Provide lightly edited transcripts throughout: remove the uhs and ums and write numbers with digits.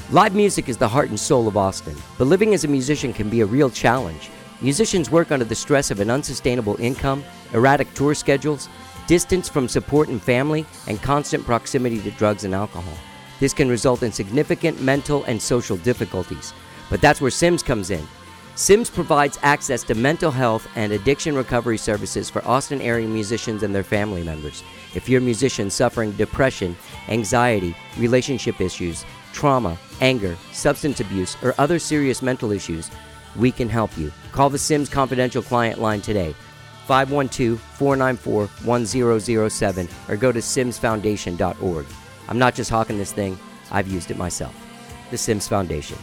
Live music is the heart and soul of Austin, but living as a musician can be a real challenge. Musicians work under the stress of an unsustainable income, erratic tour schedules, distance from support and family, and constant proximity to drugs and alcohol. This can result in significant mental and social difficulties, but that's where SIMS comes in. SIMS provides access to mental health and addiction recovery services for Austin area musicians and their family members. If you're a musician suffering depression, anxiety, relationship issues, trauma, anger, substance abuse, or other serious mental issues, we can help you. Call the SIMS Confidential Client Line today, 512-494-1007, or go to simsfoundation.org. I'm not just hawking this thing, I've used it myself. The SIMS Foundation.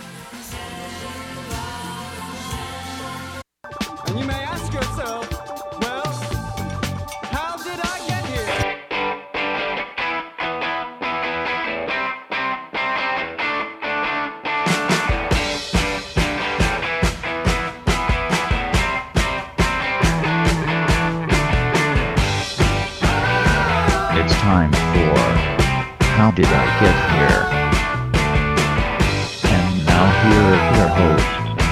And you may ask yourself, well, how did I get here? It's time for How Did I Get Here? And now here is your host,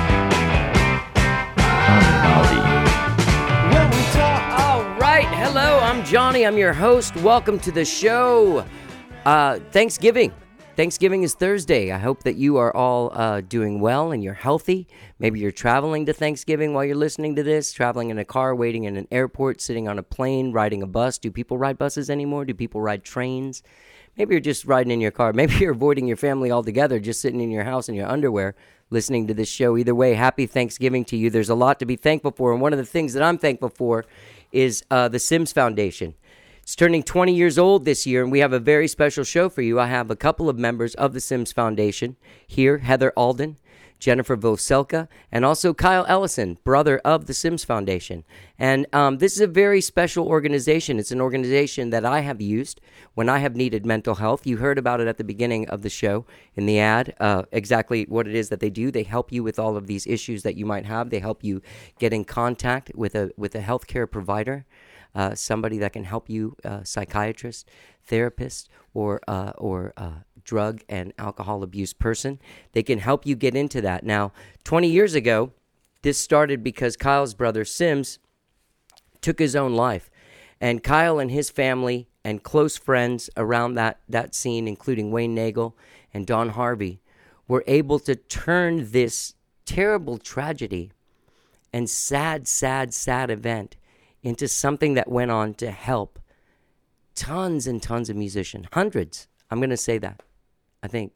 All right, hello, I'm Johnny, I'm your host. Welcome to the show. Thanksgiving is Thursday. I hope that you are all doing well and you're healthy. Maybe you're traveling to Thanksgiving while you're listening to this, traveling in a car, waiting in an airport, sitting on a plane, riding a bus. Do people ride buses anymore? Do people ride trains? Maybe you're just riding in your car. Maybe you're avoiding your family altogether, just sitting in your house in your underwear, listening to this show. Either way, happy Thanksgiving to you. There's a lot to be thankful for, and one of the things that I'm thankful for is the SIMS Foundation. It's turning 20 years old this year, and we have a very special show for you. I have a couple of members of the SIMS Foundation here, Heather Alden, Jennifer Voselka, and also Kyle Ellison, brother of the SIMS Foundation. And this is a very special organization. It's an organization that I have used when I have needed mental health. You heard about it at the beginning of the show in the ad, exactly what it is that they do. They help you with all of these issues that you might have. They help you get in contact with a healthcare provider, somebody that can help you, psychiatrist, therapist, or drug and alcohol abuse person. They can help you get into that. Now, 20 years ago, this started because Kyle's brother Sims took his own life. And Kyle and his family and close friends around that scene, including Wayne Nagel and Don Harvey, were able to turn this terrible tragedy and sad event into something that went on to help tons and tons of musicians, hundreds. I'm going to say that. I think,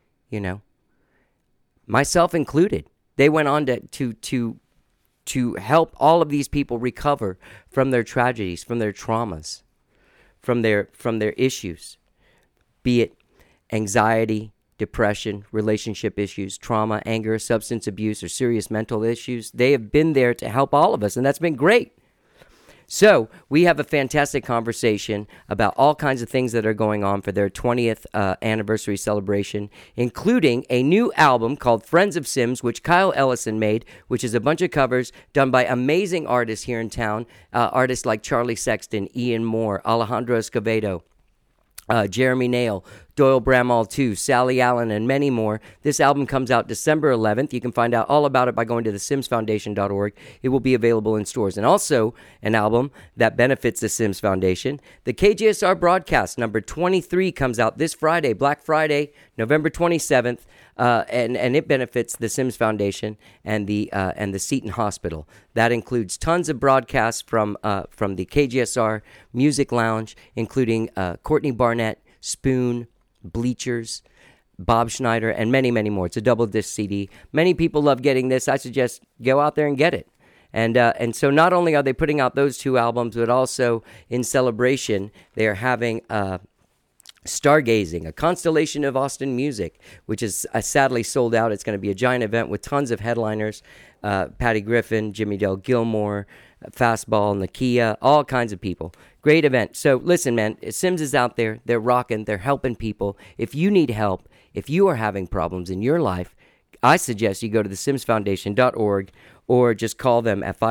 myself included. They went on to help all of these people recover from their tragedies, from their traumas, from their issues, be it anxiety, depression, relationship issues, trauma, anger, substance abuse, or serious mental issues. They have been there to help all of us, and that's been great. So we have a fantastic conversation about all kinds of things that are going on for their 20th anniversary celebration, including a new album called Friends of Sims, which Kyle Ellison made, which is a bunch of covers done by amazing artists here in town, artists like Charlie Sexton, Ian Moore, Alejandro Escovedo, Jeremy Nail, Doyle Bramall 2, Sally Allen, and many more. This album comes out December 11th. You can find out all about it by going to thesimsfoundation.org. It will be available in stores. And also an album that benefits the SIMS Foundation. The KGSR broadcast number 23 comes out this Friday, Black Friday, November 27th. And it benefits the SIMS Foundation and the Seton Hospital. That includes tons of broadcasts from the KGSR Music Lounge, including Courtney Barnett, Spoon, Bleachers, Bob Schneider, and many, many more. It's a double disc CD. Many people love getting this. I suggest go out there and get it. And so not only are they putting out those two albums, but also in celebration, they are having Stargazing, a constellation of Austin music, which is sadly sold out. It's going to be a giant event with tons of headliners, Patty Griffin, Jimmy Dale Gilmore, Fastball, Nakia, all kinds of people. Great event. So listen, man, Sims is out there. They're rocking. They're helping people. If you need help, if you are having problems in your life, I suggest you go to thesimsfoundation.org or just call them at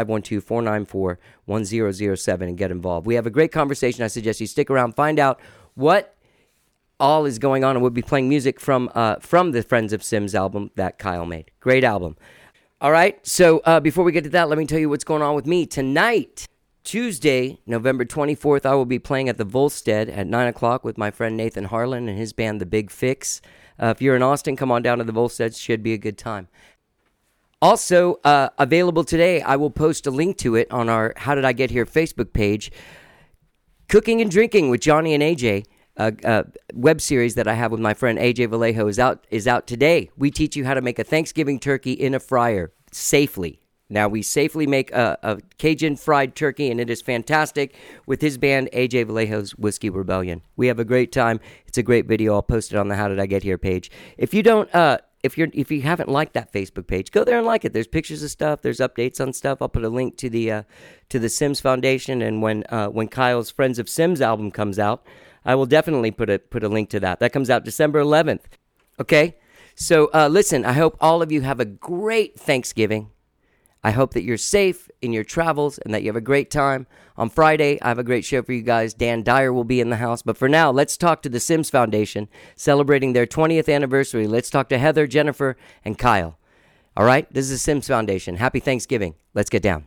512-494-1007 and get involved. We have a great conversation. I suggest you stick around, find out what all is going on, and we'll be playing music from the Friends of Sims album that Kyle made. Great album. All right, so before we get to that, let me tell you what's going on with me. Tonight, Tuesday, November 24th, I will be playing at the Volstead at 9 o'clock with my friend Nathan Harlan and his band, The Big Fix. If you're in Austin, come on down to the Volstead. Should be a good time. Also, available today, I will post a link to it on our How Did I Get Here Facebook page. Cooking and Drinking with Johnny and AJ, a web series that I have with my friend AJ Vallejo is out today. We teach you how to make a Thanksgiving turkey in a fryer safely. Now, we safely make a Cajun fried turkey, and it is fantastic with his band, AJ Vallejo's Whiskey Rebellion. We have a great time. It's a great video. I'll post it on the How Did I Get Here page. If you don't, if you haven't liked that Facebook page, go there and like it. There's pictures of stuff. There's updates on stuff. I'll put a link to the Sims Foundation, and when Kyle's Friends of Sims album comes out, I will definitely put a link to that. That comes out December 11th. Okay? So listen, I hope all of you have a great Thanksgiving. I hope that you're safe in your travels and that you have a great time. On Friday, I have a great show for you guys. Dan Dyer will be in the house. But for now, let's talk to the Sims Foundation, celebrating their 20th anniversary. Let's talk to Heather, Jennifer, and Kyle. All right? This is the Sims Foundation. Happy Thanksgiving. Let's get down.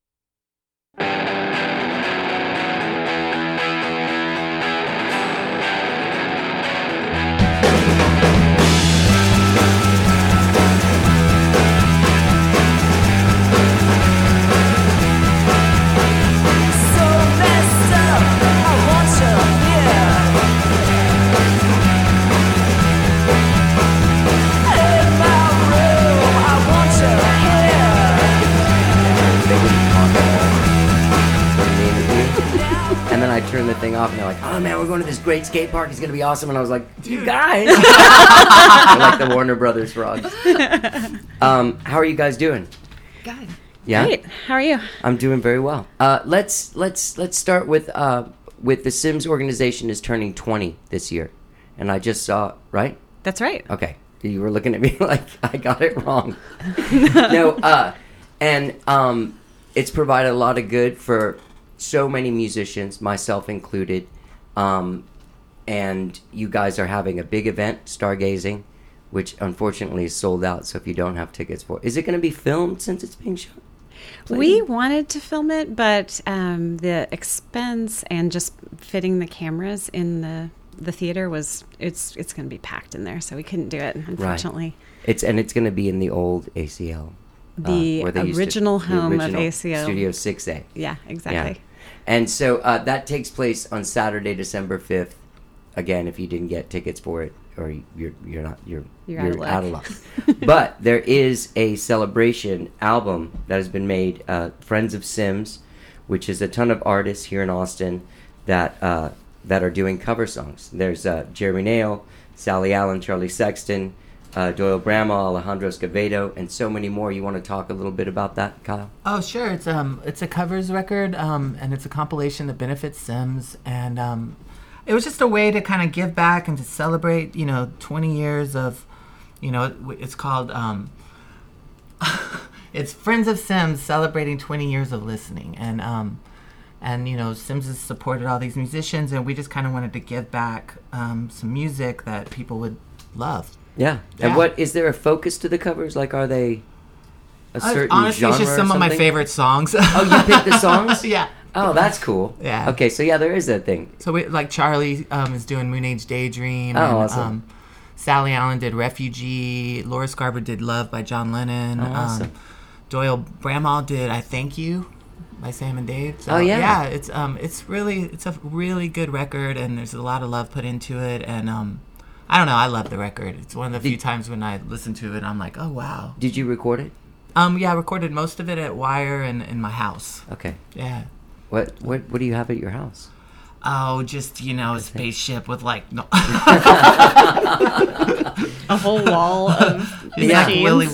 And then I turned the thing off, and they're like, "Oh man, we're going to this great skate park. It's gonna be awesome." And I was like, "You guys," I like the Warner Brothers frogs. How are you guys doing? Good. Yeah. Great. How are you? I'm doing very well. Let's start with the Sims organization is turning 20 this year, and I just saw right. That's right. Okay, you were looking at me like I got it wrong. No, it's provided a lot of good for so many musicians, myself included, and you guys are having a big event, Stargazing, which unfortunately is sold out. So if you don't have tickets for it, is it going to be filmed since it's being shown? We wanted to film it, but the expense and just fitting the cameras in the theater was it's going to be packed in there, so we couldn't do it, unfortunately. Right. It's going to be in the old ACL. The original home of ACL. Studio 6A. Yeah, exactly. Yeah. And so that takes place on Saturday, December 5th. Again, if you didn't get tickets for it, or you're out of luck. But there is a celebration album that has been made, Friends of Sims, which is a ton of artists here in Austin that are doing cover songs. There's Jeremy Nail, Sally Allen, Charlie Sexton, Doyle Bramall, Alejandro Escovedo, and so many more. You want to talk a little bit about that, Kyle? Oh, sure. It's a covers record, and it's a compilation that benefits Sims, and it was just a way to kind of give back and to celebrate, 20 years of, it's called, it's Friends of Sims celebrating 20 years of listening, and Sims has supported all these musicians, and we just kind of wanted to give back some music that people would love. Yeah. And what is there a focus to the covers? Like, are they a certain honestly, genre? It's just some of my favorite songs. Oh, you picked the songs? Yeah. Oh, that's cool. Yeah. Okay, so there is that thing. So Charlie is doing Moon Age Daydream. Oh, and, awesome. Sally Allen did Refugee. Laura Scarber did Love by John Lennon. Oh, awesome. Doyle Bramall did I Thank You by Sam and Dave. So, oh, yeah. Yeah, it's a really good record, and there's a lot of love put into it, and I don't know, I love the record. It's one of the few times when I listen to it, I'm like, oh, wow. Did you record it? Yeah, I recorded most of it at Wire and in my house. Okay. Yeah. What do you have at your house? Oh, just, a spaceship with, a whole wall of machines.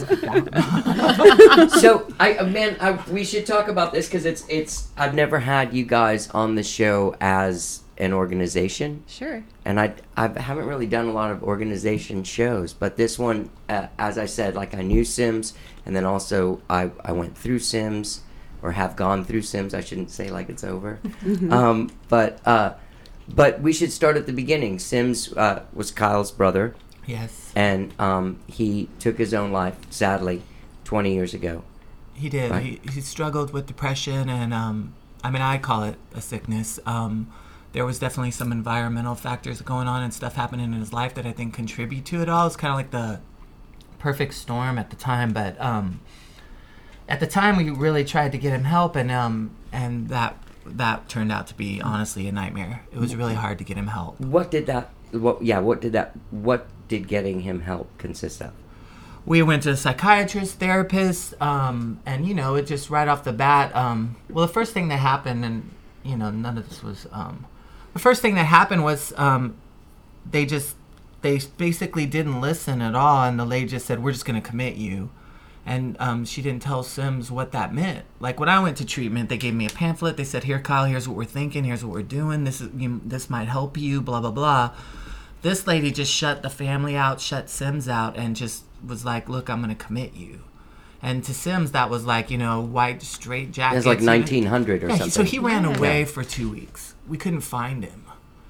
So, we should talk about this because it's. I've never had you guys on the show as an organization. Sure. And I haven't really done a lot of organization shows, but this one, as I said, I knew Sims, and then also I went through Sims, or have gone through Sims. I shouldn't say like it's over. But But we should start at the beginning. Sims was Kyle's brother, Yes, and he took his own life, sadly, 20 years ago. he did. Right. He struggled with depression, and I mean, I call it a sickness. There was definitely some environmental factors going on and stuff happening in his life that I think contribute to it all. It's kind of like the perfect storm at the time, but at the time we really tried to get him help, and that turned out to be honestly a nightmare. It was really hard to get him help. What did getting him help consist of? We went to a psychiatrist, therapist, and it just right off the bat. Well, the first thing that happened, and none of this was. The first thing that happened was they basically didn't listen at all, and the lady just said, "We're just going to commit you," and she didn't tell Sims what that meant. Like when I went to treatment, they gave me a pamphlet. They said, "Here, Kyle, here's what we're thinking. Here's what we're doing. This might help you." Blah blah blah. This lady just shut the family out, shut Sims out, and just was like, "Look, I'm going to commit you." And to Sims, that was like, white straight jacket. It was like 1900 or something. So he ran away for 2 weeks. We couldn't find him,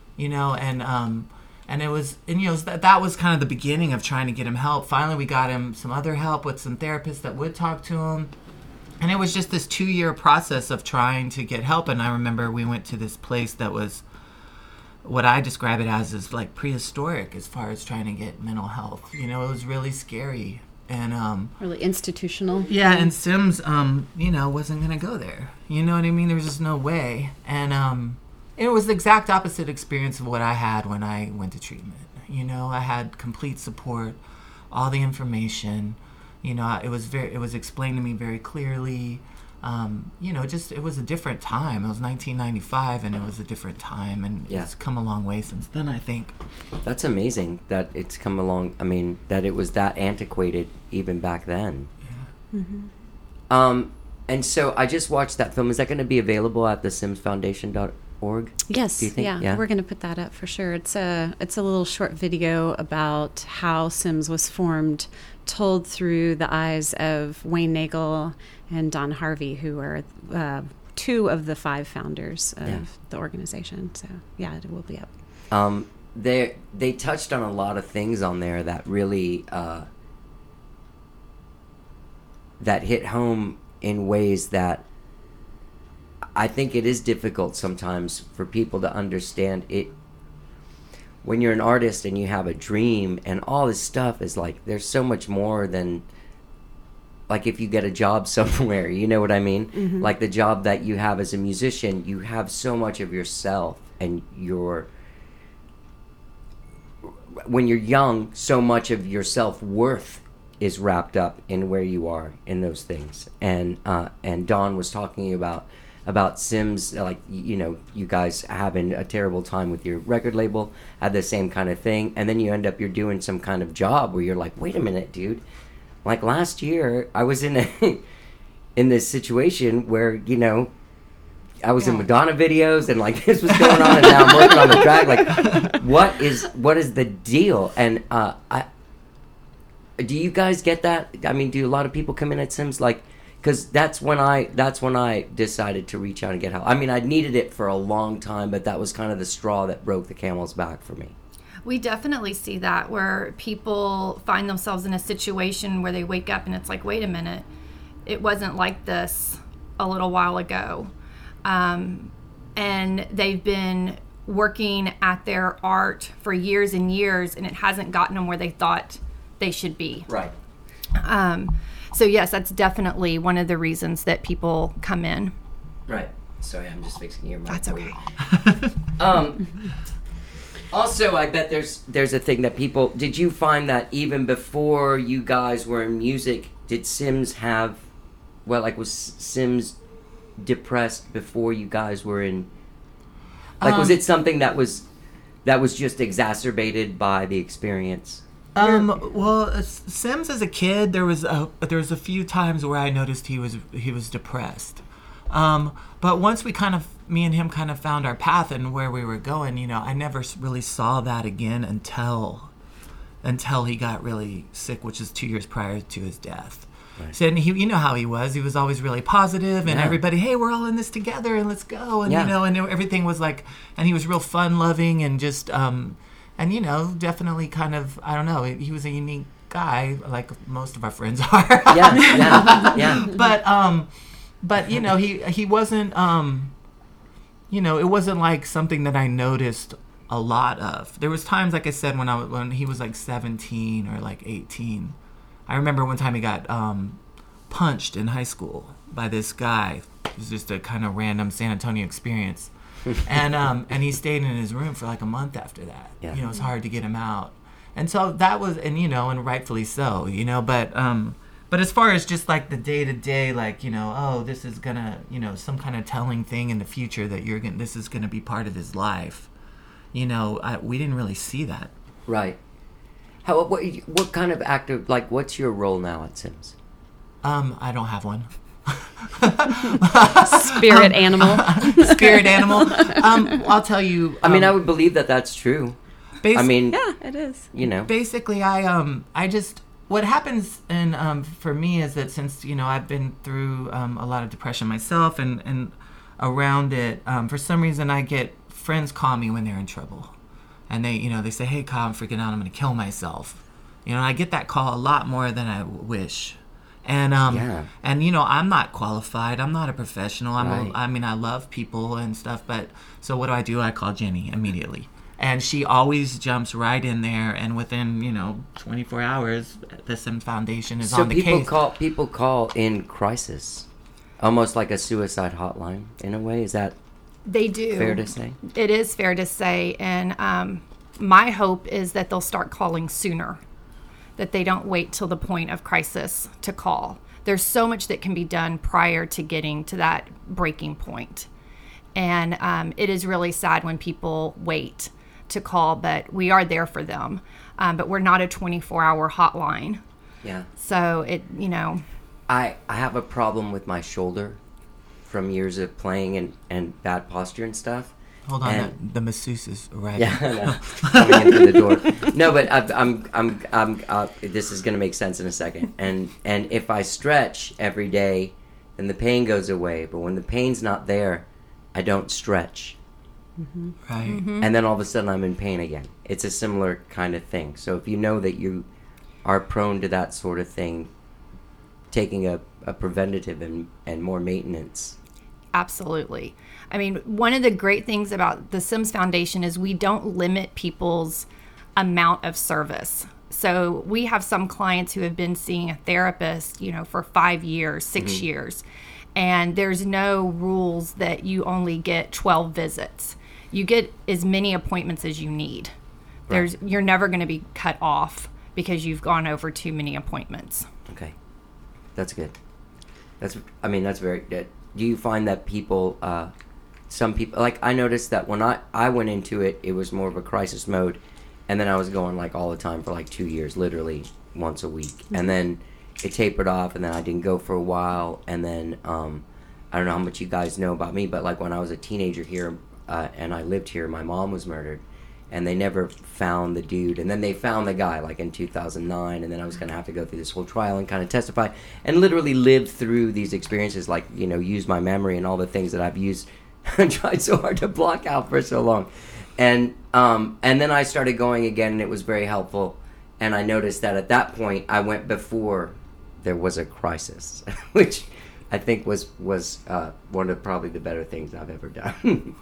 and it was, that was kind of the beginning of trying to get him help. Finally, we got him some other help with some therapists that would talk to him. And it was just this 2-year process of trying to get help. And I remember we went to this place that was, what I describe it as, is like prehistoric as far as trying to get mental health. It was really scary. And Really institutional. yeah, and Sims wasn't gonna go there. You know what I mean? There was just no way. And it was the exact opposite experience of what I had when I went to treatment. I had complete support, all the information. It was explained to me very clearly. It was a different time. It was 1995, and it was a different time, and Yeah. it's come a long way since then, I think. That's amazing that it's come along. I mean, that it was that antiquated even back then. Yeah. And so I just watched that film. Is that going to be available at the simsfoundation.org? Yes, Do you think? yeah, we're going to put that up for sure. It's a little short video about how Sims was formed, told through the eyes of Wayne Nagel and Don Harvey, who are 2 of the 5 founders of the organization. So yeah, it will be up. They touched on a lot of things on there that really that hit home in ways that I think it is difficult sometimes for people to understand it. When you're an artist and you have a dream and all this stuff is like, there's so much more than like if you get a job somewhere, you know what I mean? Mm-hmm. Like the job that you have as a musician, you have so much of yourself, and when you're young, so much of your self-worth is wrapped up in where you are in those things. And Dawn was talking about Sims, like, you guys having a terrible time with your record label, had the same kind of thing, and then you're doing some kind of job where you're like, wait a minute, dude. Like last year, I was in this situation where, I was in Madonna videos and like this was going on, and now I'm working on the track. Like, what is the deal? And do you guys get that? I mean, do a lot of people come in at Sims like? Because that's when I decided to reach out and get help. I mean, I needed it for a long time, but that was kind of the straw that broke the camel's back for me. We definitely see that, where people find themselves in a situation where they wake up and it's like, wait a minute, it wasn't like this a little while ago. And they've been working at their art for years and years, and it hasn't gotten them where they thought they should be. Right. So yes, that's definitely one of the reasons that people come in. Right. Sorry, I'm just fixing your mic. That's for okay. you. Also, I bet there's a thing that people... Did you find that even before you guys were in music, did Sims have... Well, like, was Sims depressed before you guys were in... Like, was it something that was just exacerbated by the experience? Well, Sims as a kid, there was a few times where I noticed he was depressed. But once me and him kind of found our path and where we were going, I never really saw that again until he got really sick, which is 2 years prior to his death. So, and he, you know how he was. He was always really positive, and Yeah. everybody, hey, we're all in this together, and let's go. And Yeah. you know, and everything was like, and he was real fun loving, and just, and you know, definitely kind of, I don't know, he was a unique guy, like most of our friends are. Yeah. But you know, he wasn't, you know, it wasn't like something that I noticed a lot of. There was times, like I said, when he was like 17 or like 18. I remember one time he got punched in high school by this guy. It was just a kind of random San Antonio experience. And he stayed in his room for like a month after that. Yeah. You know, it was hard to get him out. And so that was, and you know, and rightfully so, you know, but as far as just like the day to day, like, you know, oh, this is gonna, you know, some kind of telling thing in the future that this is gonna be part of his life, you know, we didn't really see that. Right. What kind of actor, like, what's your role now at Sims? I don't have one. Spirit animal. Spirit animal. I'll tell you. I mean, I would believe that that's true. I mean, Yeah, it is. you know. Basically, I just, what happens and for me is that since, you know, I've been through a lot of depression myself and around it, for some reason I get friends call me when they're in trouble. And they, you know, they say, hey, Kyle, I'm freaking out. I'm going to kill myself. You know, I get that call a lot more than I wish. And, and you know, I'm not qualified. I'm not a professional. Right. I mean, I love people and stuff. But so what do? I call Jenny immediately. And she always jumps right in there. And within, you know, 24 hours, the Sims Foundation is on the case. People call in crisis, almost like a suicide hotline in a way. Is that They do. fair to say? It is fair to say. And my hope is that they'll start calling sooner, that they don't wait till the point of crisis to call. There's so much that can be done prior to getting to that breaking point. And it is really sad when people wait to call, but we are there for them. But we're not a 24-hour hotline. Yeah. So it, you know. I have a problem with my shoulder from years of playing and bad posture and stuff. Hold on, And- the masseuse is right. Yeah, I know. Coming into the door. No, but I'm this is gonna make sense in a second. And if I stretch every day, then the pain goes away. But when the pain's not there, I don't stretch, Right. and then all of a sudden I'm in pain again. It's a similar kind of thing. So if you know that you are prone to that sort of thing, taking a preventative and more maintenance. Absolutely. I mean, one of the great things about the Sims Foundation is we don't limit people's amount of service. So we have some clients who have been seeing a therapist, you know, for 5 years, 6 years, and there's no rules that you only get 12 visits. You get as many appointments as you need. You're never going to be cut off because you've gone over too many appointments. Okay, that's good. That's very good. Do you find that people, some people, like I noticed that when I went into it, it was more of a crisis mode, and then I was going like all the time for like 2 years, literally once a week, and then it tapered off, and then I didn't go for a while, and then I don't know how much you guys know about me, but like when I was a teenager here, and I lived here, my mom was murdered, and they never found the dude, and then they found the guy like in 2009, and then I was going to have to go through this whole trial and kind of testify and literally live through these experiences, like, you know, use my memory and all the things that I've used and tried so hard to block out for so long. And then I started going again, and it was very helpful, and I noticed that at that point I went before there was a crisis, which I think was one of probably the better things I've ever done.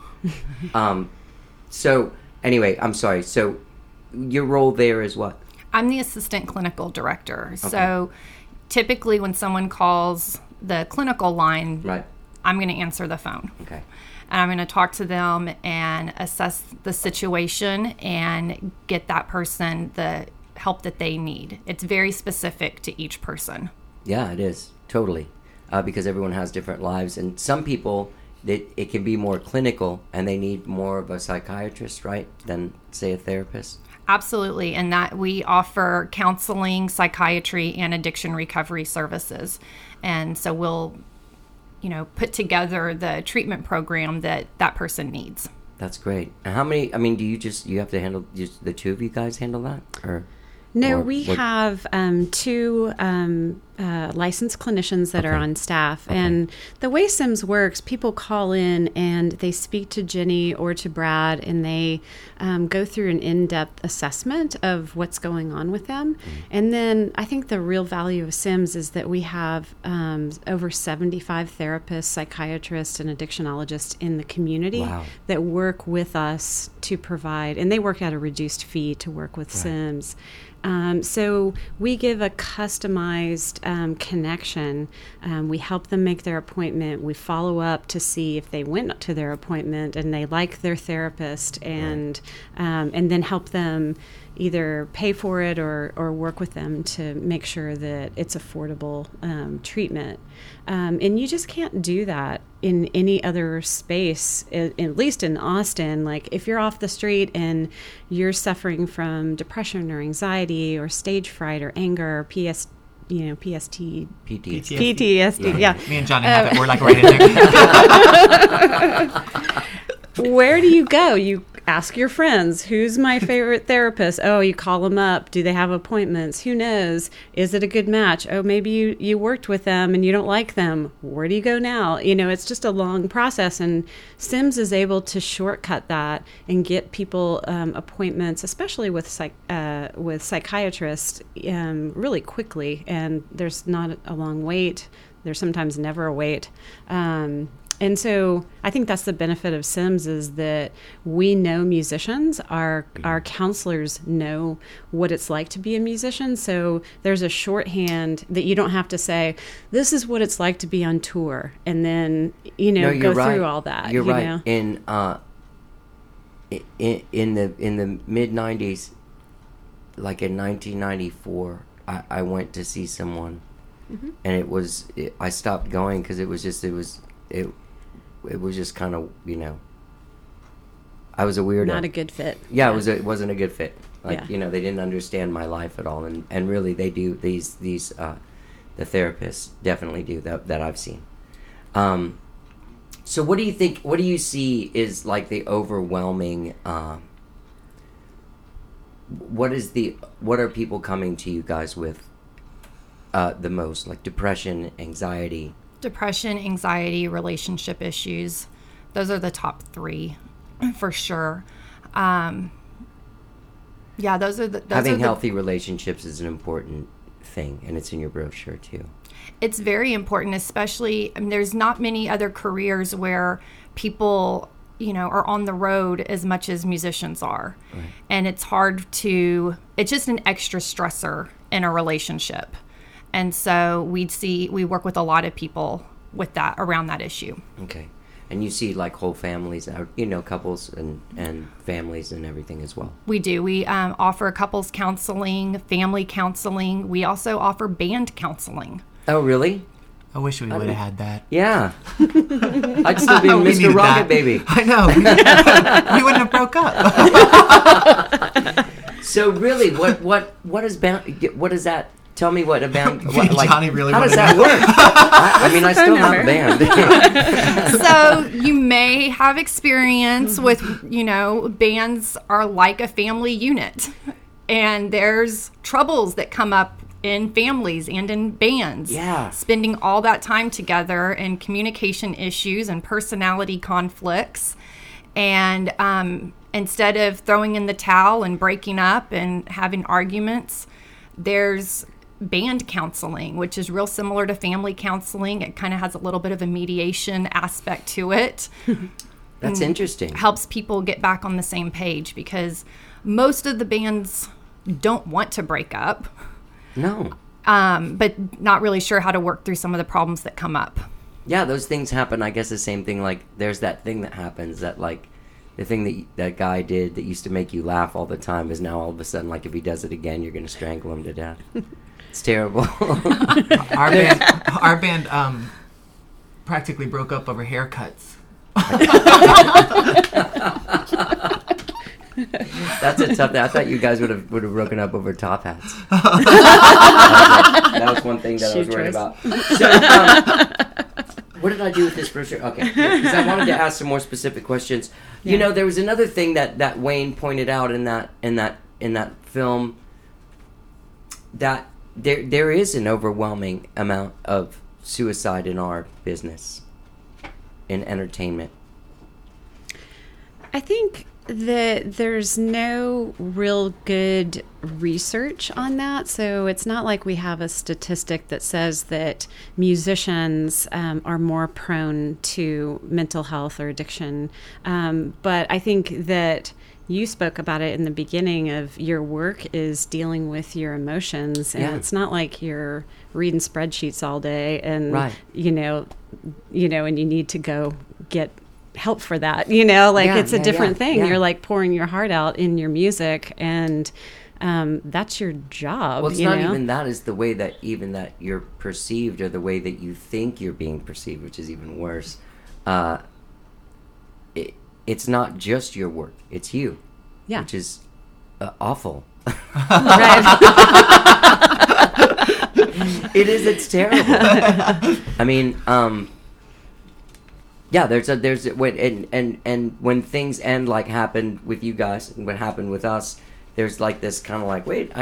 So anyway, I'm sorry. So your role there is what? I'm the assistant clinical director. So typically when someone calls the clinical line, Right. I'm going to answer the phone. Okay. And I'm going to talk to them and assess the situation and get that person the help that they need. It's very specific to each person. Yeah, it is. Totally. Because everyone has different lives. And some people, it can be more clinical, and they need more of a psychiatrist, right, than, say, a therapist. Absolutely. And that we offer counseling, psychiatry, and addiction recovery services. And so we'll, you know, put together the treatment program that that person needs. That's great. And how many, I mean, do you have to handle, just the two of you guys handle that? Or No, or we what- have two licensed clinicians that are Okay. on staff. Okay. And the way Sims works, people call in and they speak to Jenny or to Brad, and they go through an in-depth assessment of what's going on with them. And then I think the real value of Sims is that we have over 75 therapists, psychiatrists, and addictionologists in the community Wow. that work with us to provide, and they work at a reduced fee to work with Sims. So we give a customized connection. We help them make their appointment. We follow up to see if they went to their appointment and they like their therapist, and then help them either pay for it or work with them to make sure that it's affordable treatment. And you just can't do that in any other space, at least in Austin. Like if you're off the street and you're suffering from depression or anxiety or stage fright or anger or PTSD. PTSD. Yeah. Me and Johnny have it. We're like right in there. Where do you go? You ask your friends, who's my favorite therapist? Oh, you call them up. Do they have appointments? Who knows? Is it a good match? Oh, maybe you worked with them and you don't like them. Where do you go now? It's just a long process, and Sims is able to shortcut that and get people appointments, especially with psychiatrists, really quickly. And there's not a long wait. There's sometimes never a wait. And so I think that's the benefit of Sims, is that we know musicians, our counselors know what it's like to be a musician. So there's a shorthand that you don't have to say, this is what it's like to be on tour, and then, No, go you're right. through all that. You're right. know? In the mid 90s, like in 1994, I went to see someone, and I stopped going because it was just kind of, I was a weirdo. Not a good fit. Yeah, it wasn't a good fit. Like, Yeah. they didn't understand my life at all, and really they do. These the therapists definitely do that I've seen. So what do you think? What do you see is like the overwhelming? What are people coming to you guys with the most? Like depression, anxiety. Depression, anxiety, relationship issues. Those are the top 3 for sure. Those are the... Having healthy relationships is an important thing, and it's in your brochure too. It's very important, especially, there's not many other careers where people, are on the road as much as musicians are. Right. And it's it's just an extra stressor in a relationship. And so we work with a lot of people with that, around that issue. Okay. And you see like whole families, couples and families and everything as well. We do. We offer couples counseling, family counseling. We also offer band counseling. Oh, really? I wish we would have had that. Yeah. I'd still be We Mr. needed Rocket that. Baby. I know. We wouldn't have broke up. So really, what is band? What is that? Tell me what a band. Johnny really how does wanted that work? I mean, I still have a band. So you may have experience with, bands are like a family unit, and there's troubles that come up in families and in bands. Yeah. Spending all that time together, and communication issues and personality conflicts. And instead of throwing in the towel and breaking up and having arguments, there's band counseling, which is real similar to family counseling. It kind of has a little bit of a mediation aspect to it. That's interesting. Helps people get back on the same page, because most of the bands don't want to break up. No. But not really sure how to work through some of the problems that come up. Yeah, those things happen. I guess the same thing. Like, there's that thing that happens that, like, the thing that guy did that used to make you laugh all the time is now all of a sudden, like, if he does it again, you're going to strangle him to death. It's terrible. Our band practically broke up over haircuts. That's a tough thing. I thought you guys would have broken up over top hats. That was one thing that I was worried about. So, what did I do with this brochure? Okay, because I wanted to ask some more specific questions. Yeah. There was another thing that Wayne pointed out in that film that there is an overwhelming amount of suicide in our business, in entertainment. I think that there's no real good research on that. So it's not like we have a statistic that says that musicians are more prone to mental health or addiction. But I think that you spoke about it in the beginning of your work is dealing with your emotions. And it's not like you're reading spreadsheets all day and, you know, and you need to go get help for that, it's a different thing. You're like pouring your heart out in your music, and that's your job. Well, it's not even that, is the way that even that you're perceived, or the way that you think you're being perceived, which is even worse. It's not just your work, it's you, which is awful. It is, it's terrible. I mean, there's when things end, like happened with you guys and what happened with us, there's like this kind of like, wait,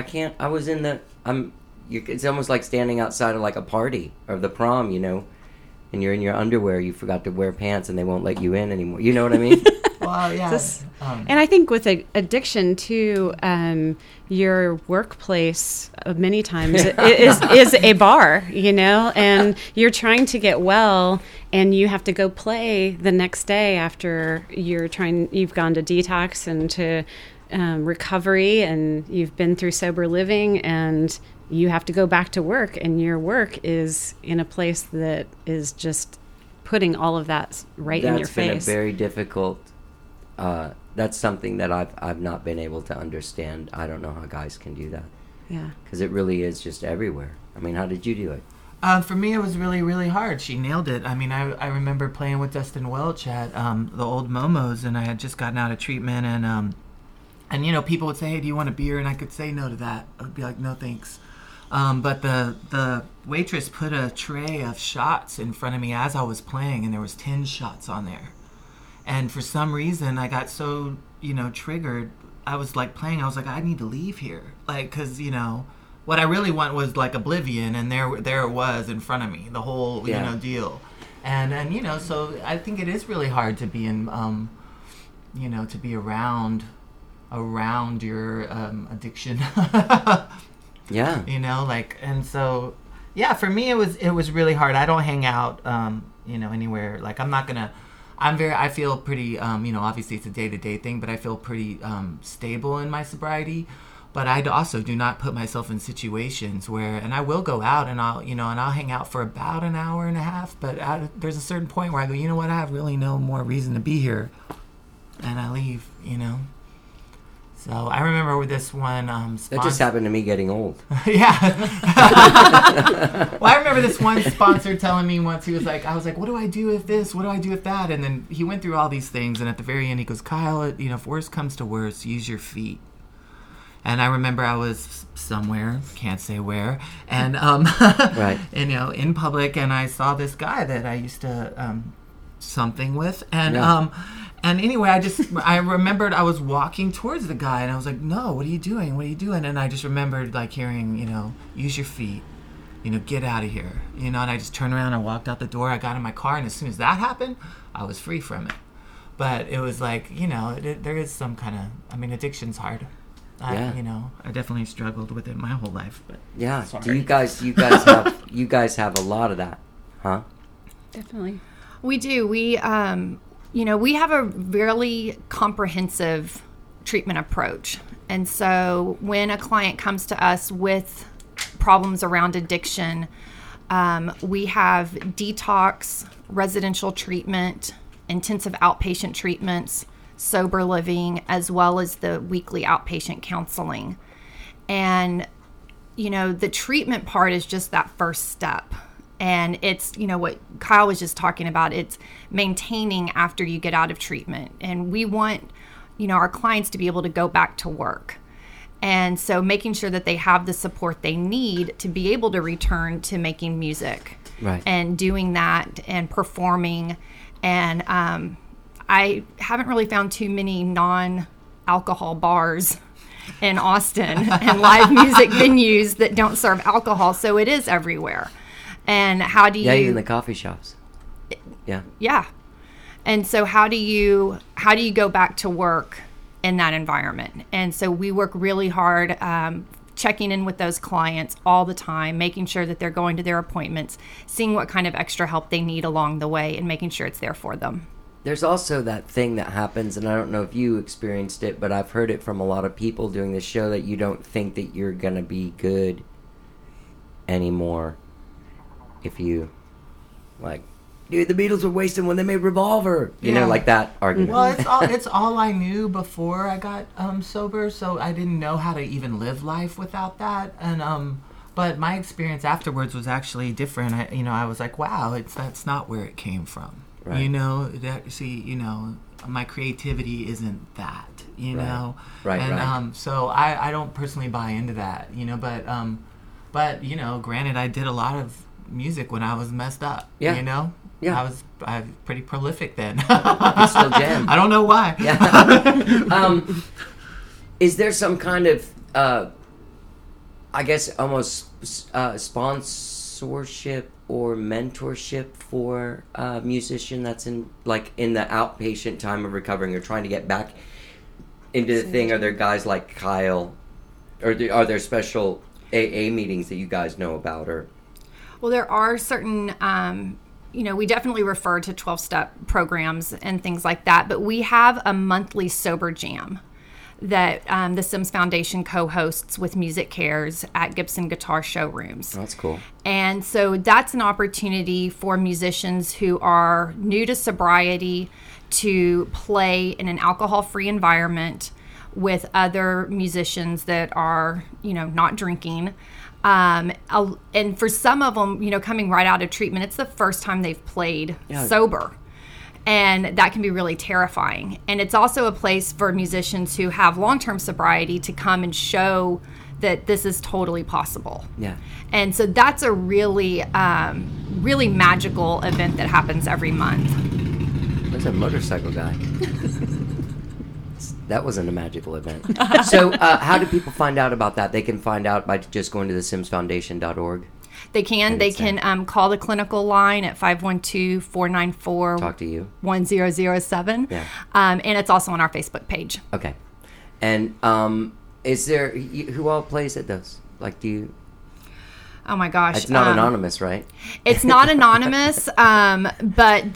it's almost like standing outside of like a party or the prom, and you're in your underwear, you forgot to wear pants and they won't let you in anymore. You know what I mean? Well, yeah. And I think with addiction too, your workplace many times is a bar, and you're trying to get well, and you have to go play the next day after you've gone to detox and to recovery, and you've been through sober living, and you have to go back to work, and your work is in a place that is just putting all of that right in your face. That's been a very difficult. That's something that I've not been able to understand. I don't know how guys can do that. Yeah. Because it really is just everywhere. I mean, how did you do it? For me, it was really, really hard. She nailed it. I mean, I remember playing with Dustin Welch at the old Momos, and I had just gotten out of treatment, and people would say, hey, do you want a beer? And I could say no to that. I would be like, no, thanks. But the waitress put a tray of shots in front of me as I was playing, and there was 10 shots on there. And for some reason, I got so, triggered. I was like playing. I was like, I need to leave here. Like, because, what I really want was like oblivion. And there it was in front of me, the whole, deal. And so I think it is really hard to be in, to be around your addiction. Yeah. And so, yeah, for me, it was really hard. I don't hang out, anywhere. Like, I feel pretty, obviously it's a day-to-day thing, but I feel pretty stable in my sobriety. But I also do not put myself in situations where, and I will go out and I'll hang out for about an hour and a half. But there's a certain point where I go, you know what, I have really no more reason to be here. And I leave, So I remember with this one sponsor. That just happened to me getting old. Yeah. Well, I remember this one sponsor telling me once, I was like, what do I do with this? What do I do with that? And then he went through all these things, and at the very end he goes, Kyle, if worse comes to worse, use your feet. And I remember I was somewhere, can't say where, and right. In public, and I saw this guy that I used to something with, and and anyway, I remembered I was walking towards the guy, and I was like, no, what are you doing? What are you doing? And I just remembered, like, hearing, use your feet, get out of here, and I just turned around and walked out the door. I got in my car, and as soon as that happened, I was free from it. But it was like, there is some kind of, addiction's hard. I definitely struggled with it my whole life, but yeah. Sorry. Do you guys have a lot of that, huh? Definitely. We do. We we have a really comprehensive treatment approach. And so when a client comes to us with problems around addiction, we have detox, residential treatment, intensive outpatient treatments, sober living, as well as the weekly outpatient counseling. And, the treatment part is just that first step. And it's, what Kyle was just talking about, it's maintaining after you get out of treatment. And we want, our clients to be able to go back to work. And so making sure that they have the support they need to be able to return to making music. Right. And doing that and performing. And I haven't really found too many non-alcohol bars in Austin and live music venues that don't serve alcohol. So it is everywhere. And how do you... Yeah, even the coffee shops. Yeah. Yeah. And so how do you go back to work in that environment? And so we work really hard checking in with those clients all the time, making sure that they're going to their appointments, seeing what kind of extra help they need along the way, and making sure it's there for them. There's also that thing that happens, and I don't know if you experienced it, but I've heard it from a lot of people doing this show, that you don't think that you're going to be good anymore if you, like, dude, the Beatles were wasting when they made Revolver. You know, like that argument. Well, it's all I knew before I got sober, so I didn't know how to even live life without that. And but my experience afterwards was actually different. I was like, wow, that's not where it came from. Right. My creativity isn't that. Right. And so I don't personally buy into that. But granted, I did a lot of music when I was messed up. Yeah. Yeah. I was pretty prolific then. You still jam. I don't know why. Yeah. Is there some kind of, I guess, almost sponsorship or mentorship for a musician that's in the outpatient time of recovering or trying to get back into the thing? Are there guys like Kyle, or are there special AA meetings that you guys know about? Or well, there are certain. We definitely refer to 12-step programs and things like that, but we have a monthly sober jam that the Sims Foundation co-hosts with Music Cares at Gibson Guitar Showrooms. That's cool. And so that's an opportunity for musicians who are new to sobriety to play in an alcohol-free environment with other musicians that are, not drinking. And for some of them, coming right out of treatment, it's the first time they've played sober. And that can be really terrifying. And it's also a place for musicians who have long-term sobriety to come and show that this is totally possible. Yeah. And so that's a really, really magical event that happens every month. There's a motorcycle guy. That wasn't a magical event. So how do people find out about that? They can find out by just going to thesimsfoundation.org. They can. They can call the clinical line at 512-494 Talk to you. 1007. Yeah. And it's also on our Facebook page. Okay. And is there who all plays at those? Like, do you? Oh my gosh. It's not anonymous, right? It's not anonymous, but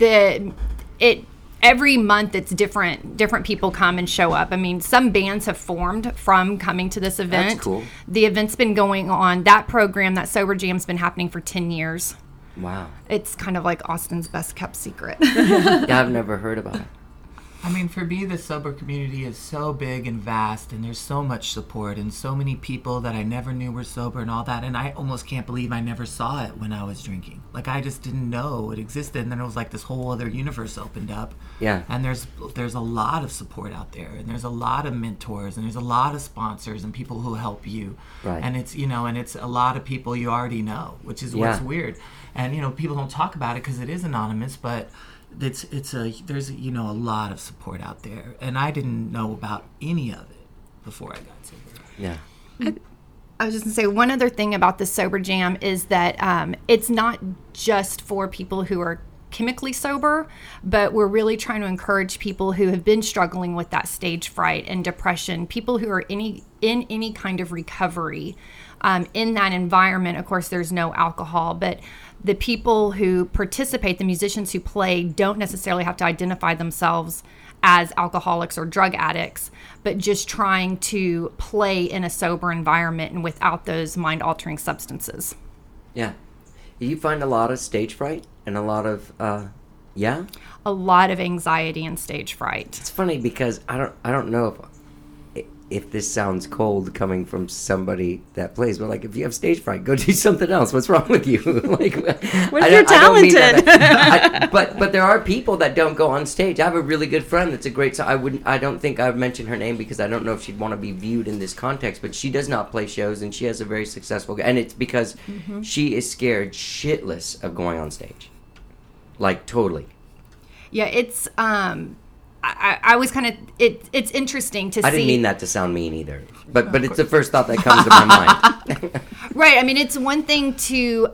every month it's different people come and show up. I mean, some bands have formed from coming to this event. That's cool. The event's been going on, that program, that Sober Jam's been happening for 10 years. Wow. It's kind of like Austin's best kept secret. Yeah, I've never heard about it. I mean, for me, the sober community is so big and vast, and there's so much support and so many people that I never knew were sober and all that, and I almost can't believe I never saw it when I was drinking. Like, I just didn't know it existed, and then it was like this whole other universe opened up. Yeah. And there's a lot of support out there, and there's a lot of mentors, and there's a lot of sponsors and people who help you. Right. And it's, and it's a lot of people you already know, which is what's weird. And, people don't talk about it because it is anonymous, but there's a lot of support out there, and I didn't know about any of it before I got sober. Yeah. I was just gonna say one other thing about the Sober Jam is that it's not just for people who are chemically sober, but we're really trying to encourage people who have been struggling with that stage fright and depression, people who are in any kind of recovery. In that environment, of course, there's no alcohol, but the people who participate, the musicians who play, don't necessarily have to identify themselves as alcoholics or drug addicts, but just trying to play in a sober environment and without those mind-altering substances. Yeah. You find a lot of stage fright and a lot of, A lot of anxiety and stage fright. It's funny because I don't know if this sounds cold coming from somebody that plays, but like, if you have stage fright, go do something else. What's wrong with you? Like, what if you're talented? But there are people that don't go on stage. I have a really good friend that's a great. I don't think I've mentioned her name because I don't know if she'd want to be viewed in this context. But she does not play shows, and she has a very successful. And it's because she is scared shitless of going on stage, like totally. Yeah, it's. I was kind of it's interesting to see. I didn't mean that to sound mean either, but it's the first thought that comes to my mind. Right. I mean, it's one thing to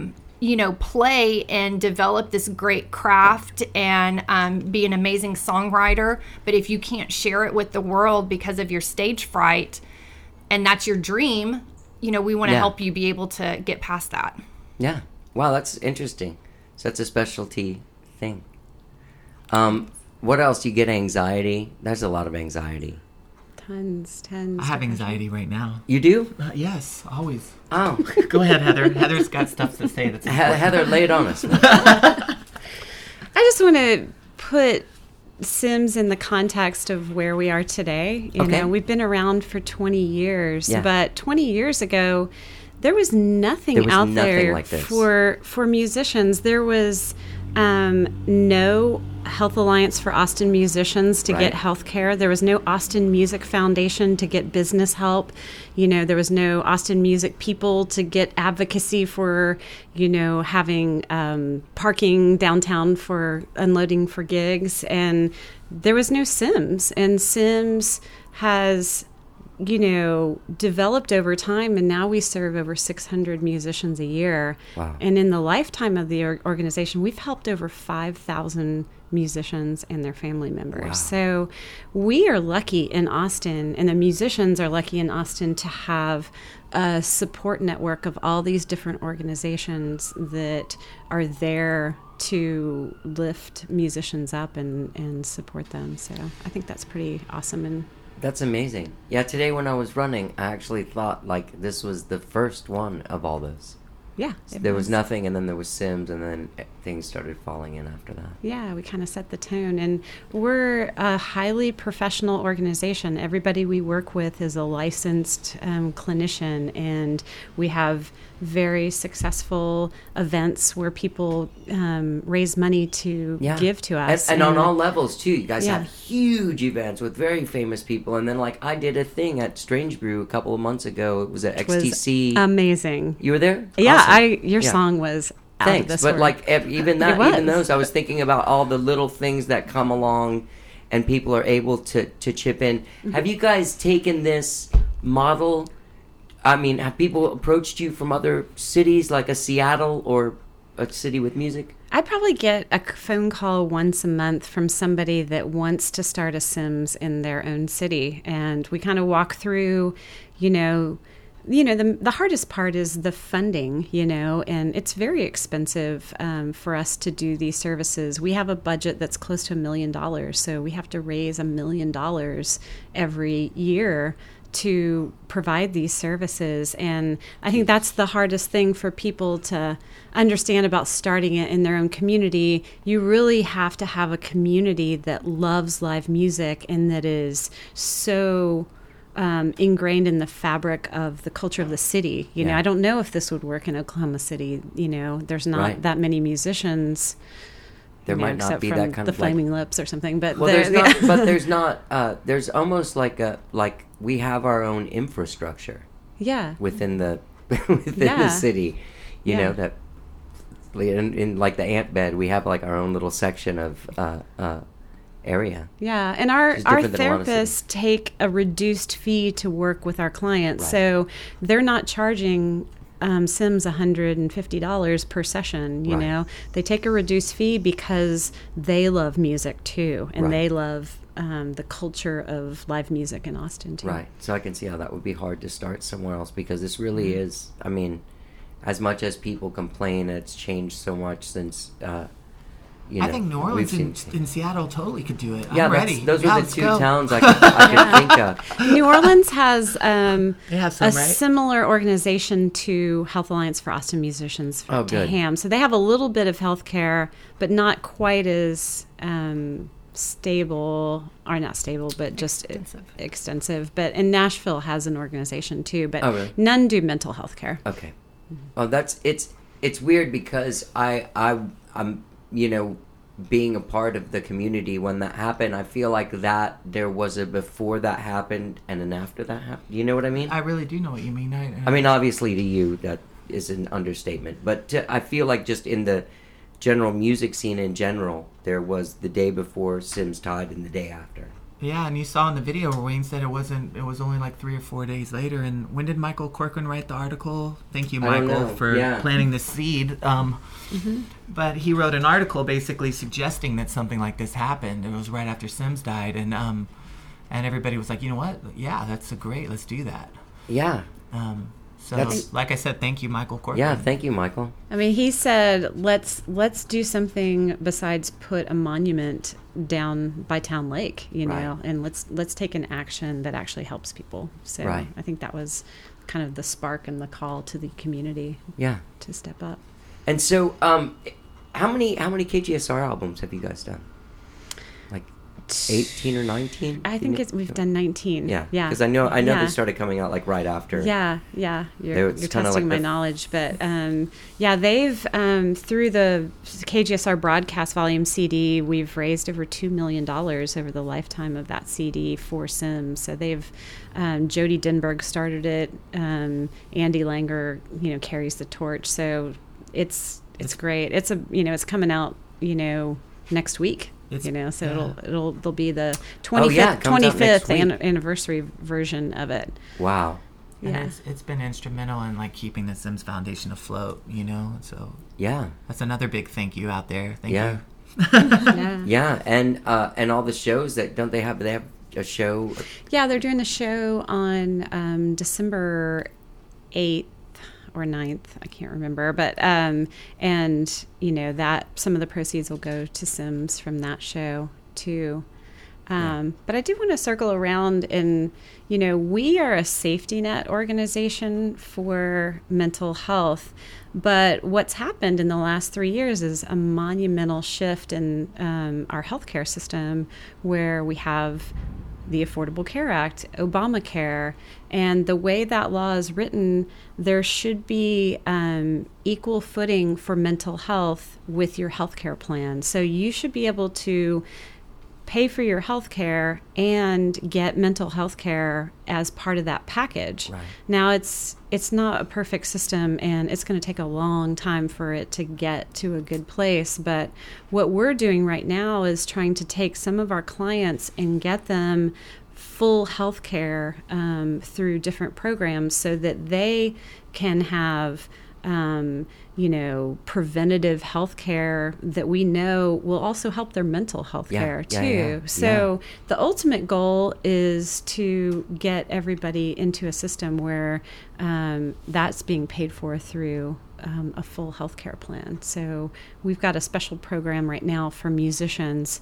play and develop this great craft and be an amazing songwriter, but if you can't share it with the world because of your stage fright, and that's your dream, we want to help you be able to get past that. Yeah. Wow, that's interesting. So that's a specialty thing. What else? You get anxiety? There's a lot of anxiety. Tons. I have anxiety right now. You do? Yes, always. Oh. Go ahead, Heather. Heather's got stuff to say. That's important. Heather, lay it on us. I just want to put Sims in the context of where we are today. You know, we've been around for 20 years, but 20 years ago, there was nothing out there like this. for musicians. There was no Health Alliance for Austin musicians to get health care. There was no Austin Music Foundation to get business help. There was no Austin Music People to get advocacy for, having parking downtown for unloading for gigs. And there was no Sims. And Sims has developed over time, and now we serve over 600 musicians a year. Wow. And in the lifetime of the organization, we've helped over 5,000 musicians and their family members. Wow. So we are lucky in Austin, and the musicians are lucky in Austin to have a support network of all these different organizations that are there to lift musicians up and support them. So I think that's pretty awesome. And That's amazing. Yeah, today when I was running, I actually thought like this was the first one of all those. yeah, There was nothing, and then there was Sims, and then things started falling in after that. Yeah, we kind of set the tone, and we're a highly professional organization. Everybody we work with is a licensed clinician, and we have very successful events where people raise money to give to us. And on all levels, too. You guys Yeah. have huge events with very famous people, and then like I did a thing at Strange Brew a couple of months ago. It was at It was XTC. amazing. You were there? Yeah, Awesome. your Yeah. song was out Thanks, of this but world. like even that, It was. even those, I was thinking about all the little things that come along, and people are able to chip in. Mm-hmm. Have you guys taken this model? I mean, have people approached you from other cities, like a Seattle or a city with music? I probably get a phone call once a month from somebody that wants to start a Sims in their own city, and we kind of walk through, the hardest part is the funding, and it's very expensive for us to do these services. We have a budget that's close to $1 million, so we have to raise $1 million every year to provide these services. And I think that's the hardest thing for people to understand about starting it in their own community. You really have to have a community that loves live music and that is so ingrained in the fabric of the culture of the city. I don't know if this would work in Oklahoma City. There's not that many musicians. There might not except be from that kind the of like, Flaming Lips or something, but well, there's not. But there's not. There's almost like we have our own infrastructure yeah, within the the city. You know that in like the ant bed, we have like our own little section of area. Yeah, and our Which is different than a lot of therapists take a reduced fee to work with our clients, Right. so they're not charging Sims $150 per session. You Right. know, they take a reduced fee because they love music too, and Right. they love the culture of live music in Austin too. Right. So I can see how that would be hard to start somewhere else, because this really is, I mean, as much as people complain, it's changed so much since, I think New Orleans we've seen. and Seattle totally could do it. Yeah, I'm ready. those Yeah, were the let's two go. towns I could think of. New Orleans has They have some, a right? similar organization to Health Alliance for Austin Musicians, Oh, to good. HAM. So they have a little bit of health care, but not quite as stable, or not stable, but just extensive. But in Nashville has an organization too, but Oh, really? none do mental health care. Okay. Well, it's weird because I'm being a part of the community when that happened. I feel like that there was a before that happened and an after that happened. Do you know what I mean? I really do know what you mean. I mean, obviously to you that is an understatement, but I feel like just in the general music scene in general, there was the day before Sims died and the day after. Yeah, and you saw in the video where Wayne said it was only like 3 or 4 days later. And when did Michael Corcoran write the article? Thank you, I don't Michael, know. for Yeah. planting the seed. But he wrote an article basically suggesting that something like this happened. It was right after Sims died, and everybody was like, you know what? Yeah, that's great. Let's do that. Yeah. So, That's- like I said, thank you, Michael Corcoran. Yeah, thank you, Michael. I mean, he said, let's do something besides put a monument down by Town Lake, you know, Right. and let's take an action that actually helps people. So Right. I think that was kind of the spark and the call to the community Yeah. to step up. And so, how many KGSR albums have you guys done? Like 18 or 19? I think we've done 19. Yeah. Yeah. Because I know Yeah. they started coming out like right after. Yeah. You're It's kinda testing like my the- knowledge, but yeah, they've through the KGSR broadcast volume CD, we've raised over $2 million over the lifetime of that CD for Sims. So they've Jody Denberg started it. Andy Langer, carries the torch. So it's great. It's it's coming out next week. So it'll be the 25th, yeah, it comes out next 25th week. anniversary version of it. Wow. And Yeah. it's been instrumental in like keeping the Sims Foundation afloat, So Yeah. that's another big thank you out there. Thank Yeah. you. Yeah. Yeah. And all the shows that they have a show. Yeah, they're doing the show on December 8th or 9th. I can't remember. But, and, that some of the proceeds will go to Sims from that show, too. But I do want to circle around and, we are a safety net organization for mental health. But what's happened in the last 3 years is a monumental shift in our healthcare system where we have the Affordable Care Act, Obamacare, and the way that law is written, there should be equal footing for mental health with your healthcare plan. So you should be able to pay for your health care and get mental health care as part of that package. Right. Now, it's not a perfect system, and it's going to take a long time for it to get to a good place. But what we're doing right now is trying to take some of our clients and get them full health care through different programs so that they can have preventative health care that we know will also help their mental health care too. So the ultimate goal is to get everybody into a system where that's being paid for through a full health care plan. So we've got a special program right now for musicians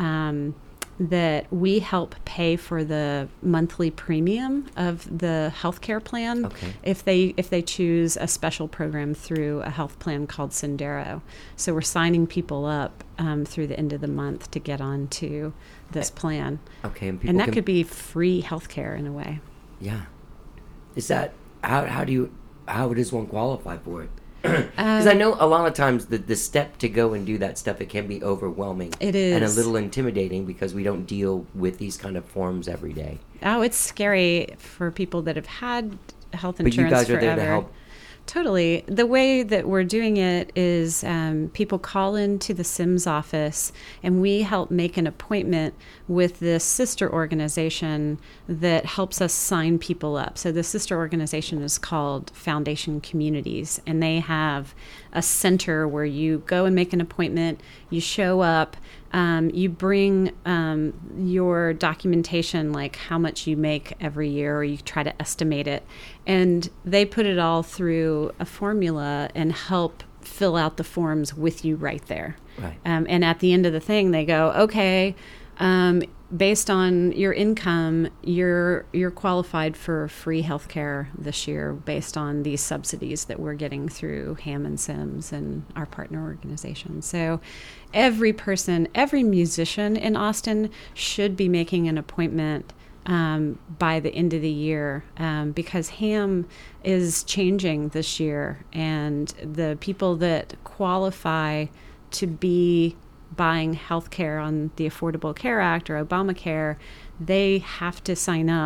that we help pay for the monthly premium of the healthcare plan if they choose a special program through a health plan called Sendero. So we're signing people up through the end of the month to get onto this plan. Okay, and that could be free healthcare in a way. Yeah. Is that how does one qualify for it? Because I know a lot of times the step to go and do that stuff, it can be overwhelming. It is. And a little intimidating because we don't deal with these kind of forms every day. Oh, it's scary for people that have had health But insurance you guys forever. are there to help. Totally. The way that we're doing it is people call into the Sims office and we help make an appointment with this sister organization that helps us sign people up. So the sister organization is called Foundation Communities, and they have a center where you go and make an appointment, you show up, you bring your documentation, like how much you make every year, or you try to estimate it, and they put it all through a formula and help fill out the forms with you right there. Right. And at the end of the thing, they go, okay, based on your income, you're qualified for free health care this year based on these subsidies that we're getting through Ham and Sims and our partner organization. So every person, every musician in Austin should be making an appointment by the end of the year because Ham is changing this year, and the people that qualify to be buying health care on the Affordable Care Act or Obamacare, they have to sign up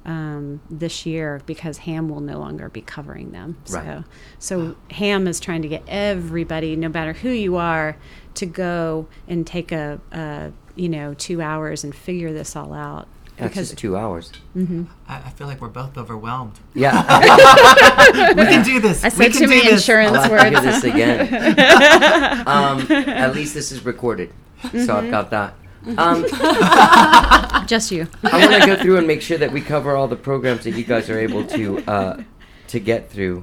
this year because HAM will no longer be covering them. Right. So HAM is trying to get everybody, no matter who you are, to go and take a 2 hours and figure this all out. That's just 2 hours. I feel like we're both overwhelmed. Yeah. We can do this. I said too many I'll insurance have to hear words. this again. At least this is recorded, so I've got that. Just you. I want to go through and make sure that we cover all the programs that you guys are able to get through.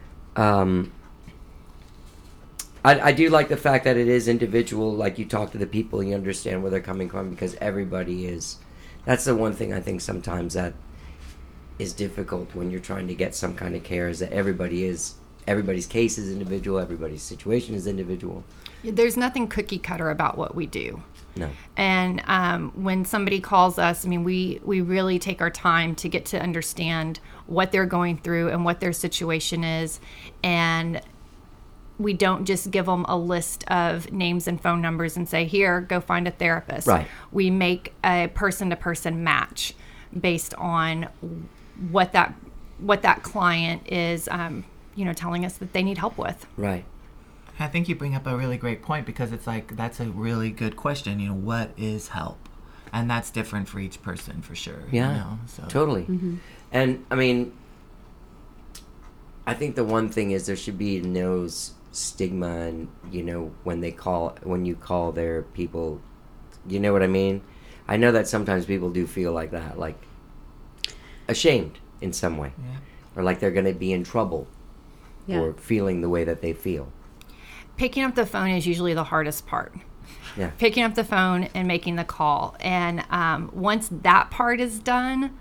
I do like the fact that it is individual. Like, you talk to the people and you understand where they're coming from, because everybody is. That's the one thing I think sometimes that is difficult when you're trying to get some kind of care, is that everybody's case is individual, everybody's situation is individual. There's nothing cookie cutter about what we do. No. And when somebody calls us, I mean, we really take our time to get to understand what they're going through and what their situation is. And we don't just give them a list of names and phone numbers and say, here, go find a therapist. Right. We make a person-to-person match based on what that client is, telling us that they need help with. Right. I think you bring up a really great point, because it's like, that's a really good question. What is help? And that's different for each person, for sure. Yeah, So. totally. And I mean, I think the one thing is there should be no stigma, and when you call their people, you know what I mean? I know that sometimes people do feel like that, like ashamed in some way, or like they're going to be in trouble for feeling the way that they feel. Picking up the phone is usually the hardest part. Yeah. Picking up the phone and making the call. And once that part is done,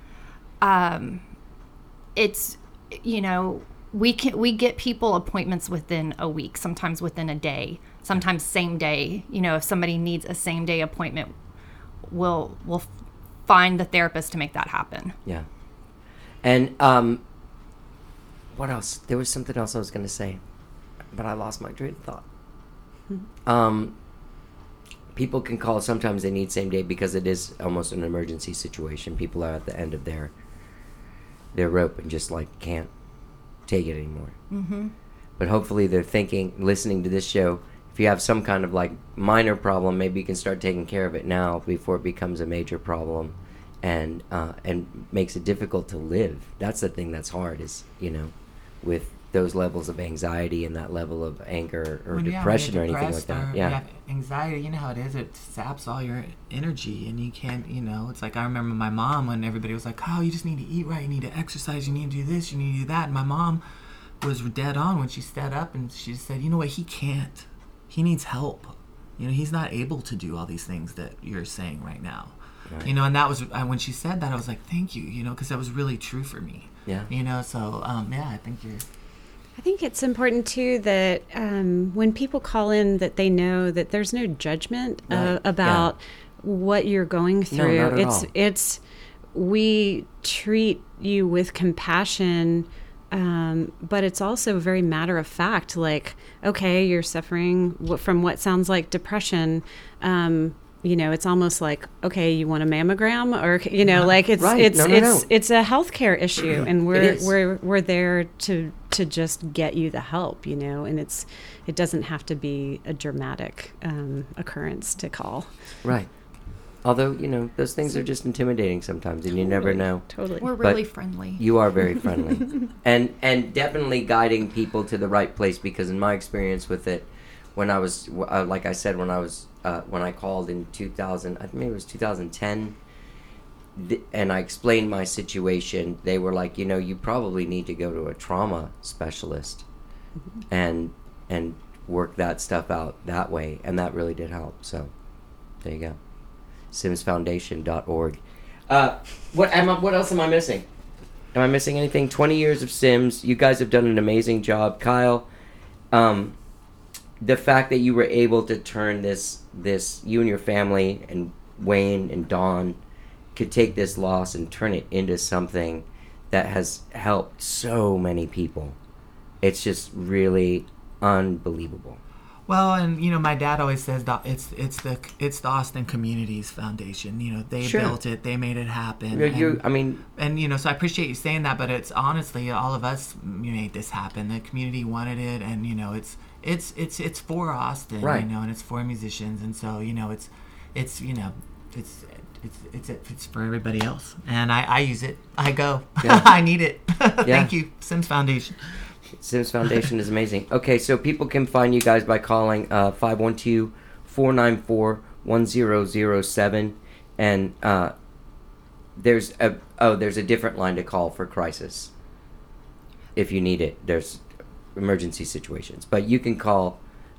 it's, we get people appointments within a week, sometimes within a day, sometimes same day. If somebody needs a same day appointment, we'll find the therapist to make that happen. Yeah. And what else? There was something else I was going to say, but I lost my train of thought. People can call. Sometimes they need same day because it is almost an emergency situation. People are at the end of their rope and just can't take it anymore. But hopefully they're listening to this show, if you have some kind of minor problem, maybe you can start taking care of it now before it becomes a major problem and makes it difficult to live. That's the thing that's hard, is with those levels of anxiety and that level of anger or depression or anything like that. You have anxiety, you know how it is. It saps all your energy, and you can't, it's like, I remember my mom, when everybody was like, oh, you just need to eat right, you need to exercise, you need to do this, you need to do that. And my mom was dead on when she stood up and she said, you know what, he can't. He needs help. He's not able to do all these things that you're saying right now. Right. And that was, when she said that, I was like, thank you, because that was really true for me. Yeah. So, I think you're... I think it's important too that when people call in, that they know that there's no judgment about what you're going through. No, not at all. It's we treat you with compassion, but it's also very matter of fact. Like, okay, you're suffering from what sounds like depression. It's almost like, okay, you want a mammogram, or it's a healthcare issue, and we're there to just get you the help, and it doesn't have to be a dramatic occurrence to call. Right. Although, those things are just intimidating sometimes, and you never know. Totally. We're really friendly. You are very friendly. and definitely guiding people to the right place, because in my experience with it, when I was, like I said, when I called in 2000, I think it was 2010, and I explained my situation, they were like, you probably need to go to a trauma specialist and work that stuff out that way. And that really did help. So there you go. SimsFoundation.org. What else am I missing? Am I missing anything? 20 years of Sims. You guys have done an amazing job. Kyle, the fact that you were able to turn this, you and your family and Wayne and Dawn could take this loss and turn it into something that has helped so many people. It's just really unbelievable. Well, and my dad always says that it's the Austin Communities Foundation. They Sure. built it, they made it happen. You So I appreciate you saying that, but it's honestly all of us made this happen. The community wanted it, and it's for Austin, Right. and it's for musicians, and so it's for everybody else, and I use it. I go, Yeah. I need it. Yeah. Thank you, Sims Foundation. Sims Foundation is amazing. Okay, so people can find you guys by calling 512-494-1007, and there's a different line to call for crisis if you need it. There's emergency situations, but you can call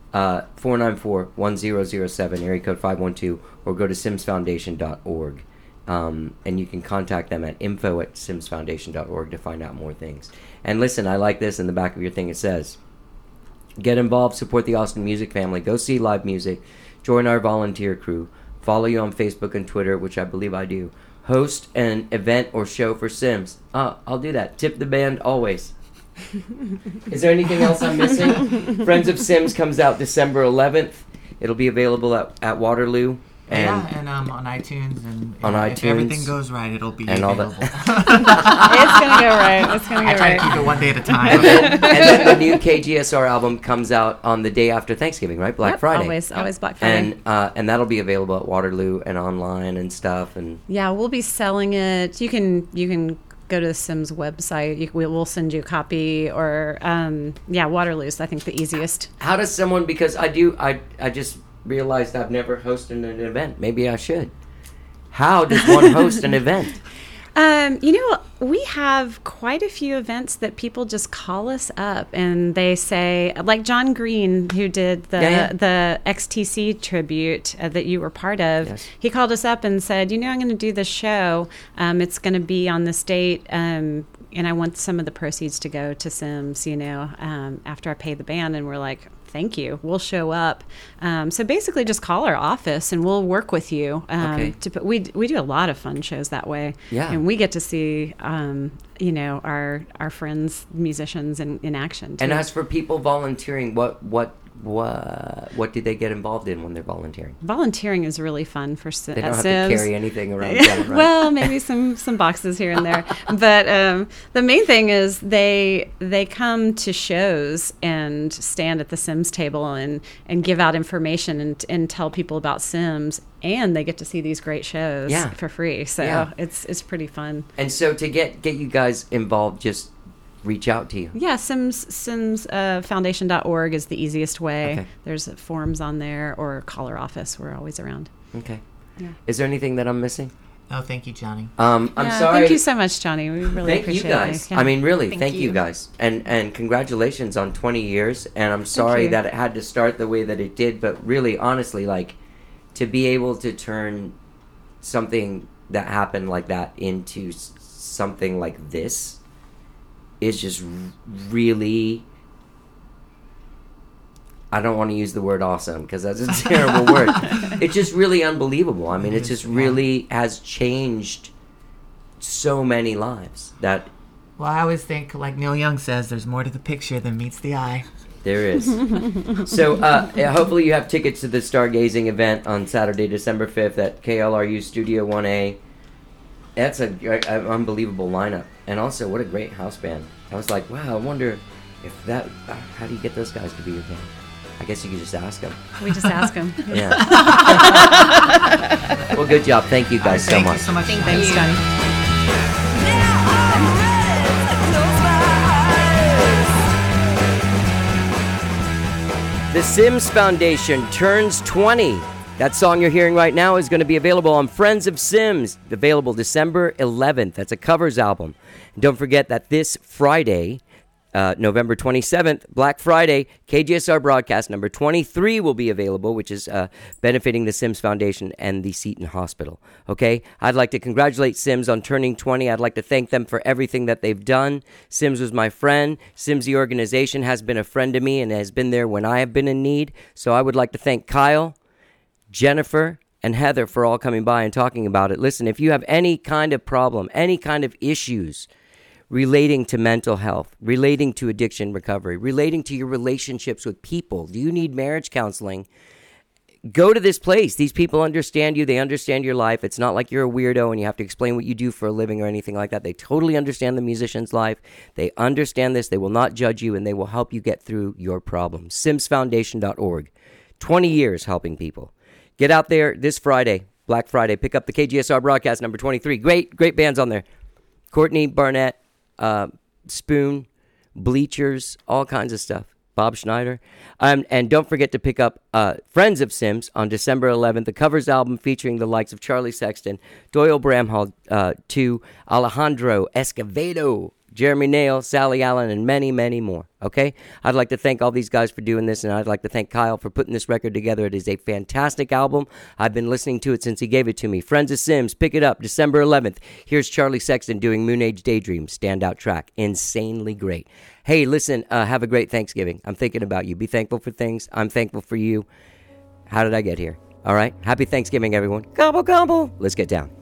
494-1007, area code 512, or go to simsfoundation.org. And you can contact them at info@simsfoundation.org to find out more things. And listen, I like this in the back of your thing. It says, get involved, support the Austin music family, go see live music, join our volunteer crew, follow you on Facebook and Twitter, which I believe I do, host an event or show for Sims. I'll do that. Tip the band always. Is there anything else I'm missing? Friends of Sims comes out December 11th. It'll be available at Waterloo. And on iTunes, and on if iTunes, everything goes right, it'll be and all available. It's gonna go right. It's gonna I go try right. to keep it one day at a time. and then the new KGSR album comes out on the day after Thanksgiving, right? Black Yep, Friday. Always Black Friday. And that'll be available at Waterloo and online and stuff. And Yeah, we'll be selling it. You can go to the Sims website. We'll send you a copy, or Waterloo's I think the easiest. how does someone? Because I just realized I've never hosted an event. Maybe I should. How does one host an event? We have quite a few events that people just call us up and they say, like John Green, who did the XTC tribute that you were part of. Yes. He called us up and said, I'm going to do this show. It's going to be on this date. And I want some of the proceeds to go to Sims, after I pay the band. And we're like, thank you. We'll show up. So basically just call our office and we'll work with you. Okay. We do a lot of fun shows that way. Yeah. And we get to see, our friends, musicians in action too. And as for people volunteering, what do they get involved in when they're volunteering? Volunteering is really fun for Sims. They don't have to carry anything around town, right? Well, maybe some boxes here and there, but the main thing is they come to shows and stand at the Sims table and give out information and tell people about Sims, and they get to see these great shows for free. So it's pretty fun. And so to get you guys involved, just reach out to you. Yeah, simsfoundation.org is the easiest way. Okay. There's forums on there, or call our office. We're always around. Okay. Yeah. Is there anything that I'm missing? Oh, thank you, Johnny. I'm sorry. Thank you so much, Johnny. We really Thank appreciate you guys. it. Yeah. I mean, really, Thank thank you you. guys. And congratulations on 20 years. And I'm sorry you. that it had to start the way that it did. But really, honestly, like, to be able to turn something that happened like that into something like this is just really... I don't want to use the word awesome because that's a terrible word. It's just really unbelievable. I mean, it just really has changed so many lives that Well, I always think, like Neil Young says, there's more to the picture than meets the eye. there is. So hopefully you have tickets to the Stargazing event on Saturday, December 5th at KLRU Studio 1A. That's an unbelievable lineup. And also, what a great house band. I was like, wow, I wonder if that... how do you get those guys to be your band? I guess you could just ask them. We just ask them. Yeah. Well, good job. Thank you guys so Thank much. you so much. Thank Thanks, you. Johnny. The Sims Foundation turns 20. That song you're hearing right now is going to be available on Friends of Sims, available December 11th. That's a covers album. And don't forget that this Friday, November 27th, Black Friday, KGSR broadcast number 23 will be available, which is benefiting the Sims Foundation and the Seton Hospital. Okay? I'd like to congratulate Sims on turning 20. I'd like to thank them for everything that they've done. Sims was my friend. Sims, the organization, has been a friend to me and has been there when I have been in need. So I would like to thank Kyle, Jennifer, and Heather for all coming by and talking about it. Listen, if you have any kind of problem, any kind of issues, relating to mental health, relating to addiction recovery, relating to your relationships with people. Do you need marriage counseling? Go to this place. These people understand you. They understand your life. It's not like you're a weirdo and you have to explain what you do for a living or anything like that. They totally understand the musician's life. They understand this. They will not judge you, and they will help you get through your problems. SimsFoundation.org. 20 years helping people. Get out there this Friday, Black Friday. Pick up the KGSR broadcast number 23. Great bands on there. Courtney Barnett, Spoon, Bleachers, all kinds of stuff. Bob Schneider. And don't forget to pick up Friends of Sims on December 11th, the covers album featuring the likes of Charlie Sexton, Doyle Bramhall II, Alejandro Escovedo, Jeremy Nail, Sally Allen, and many, many more. Okay? I'd like to thank all these guys for doing this, and I'd like to thank Kyle for putting this record together. It is a fantastic album. I've been listening to it since he gave it to me. Friends of Sims, pick it up December 11th. Here's Charlie Sexton doing Moon Age Daydream, standout track. Insanely great. Hey, listen, have a great Thanksgiving. I'm thinking about you. Be thankful for things. I'm thankful for you. How did I get here? All right? Happy Thanksgiving, everyone. Gobble, gobble. Let's get down.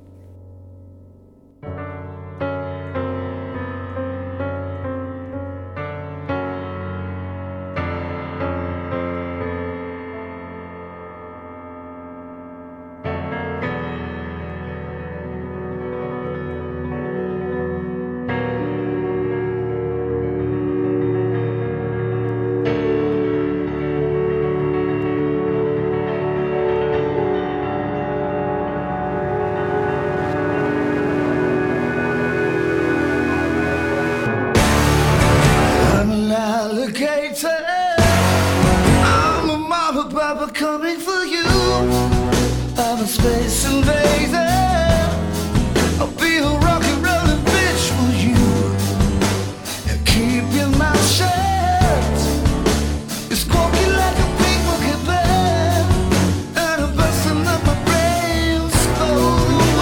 Coming for you, I'm a space invader. I'll be a rock and rollin' bitch for you, and keep your mouth shut. You're squawking like a big monkey bear, and I'm busting up my brains. Oh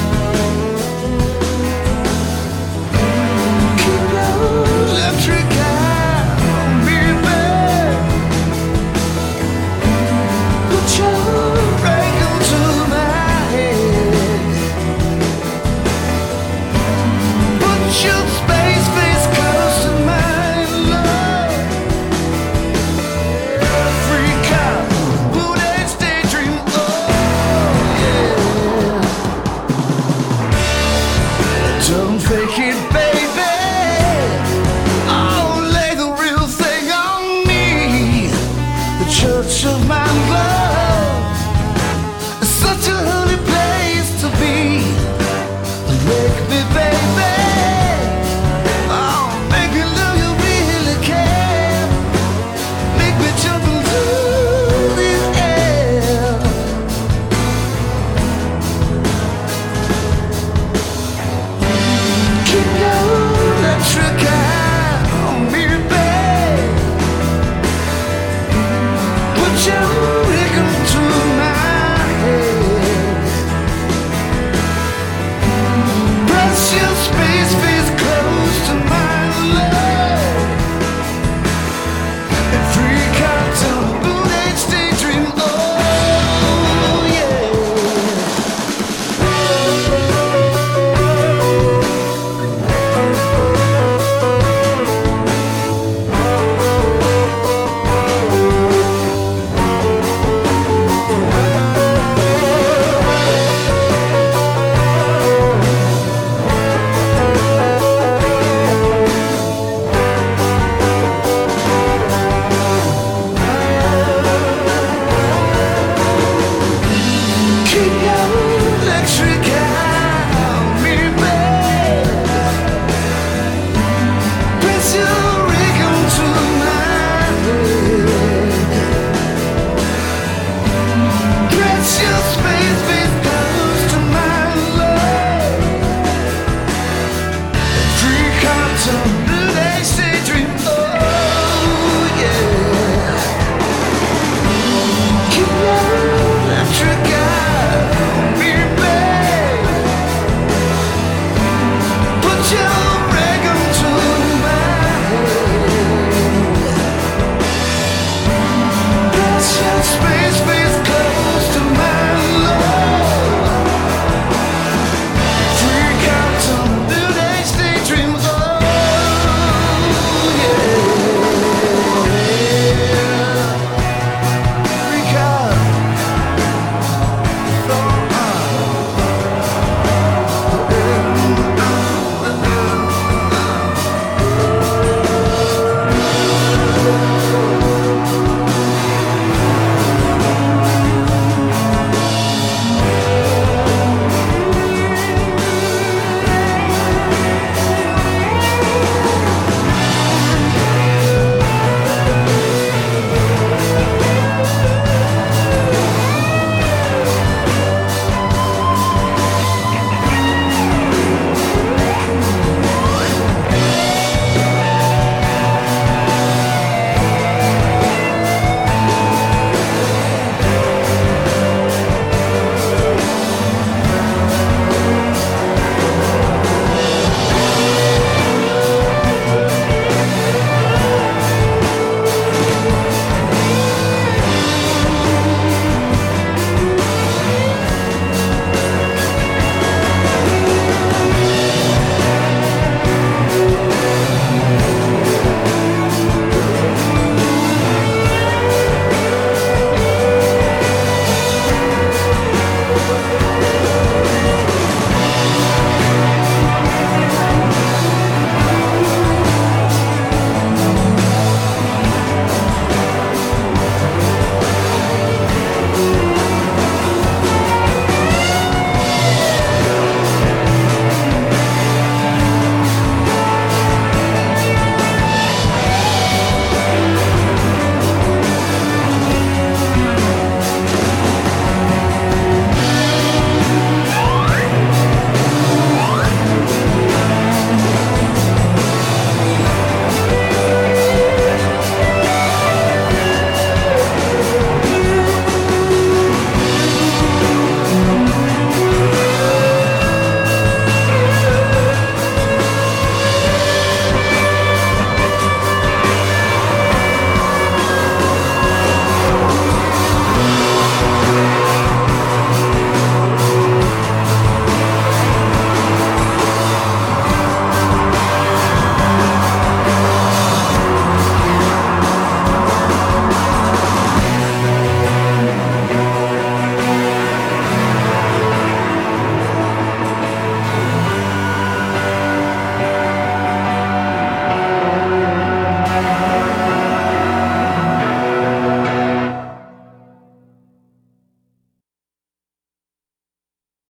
well. Keep your electric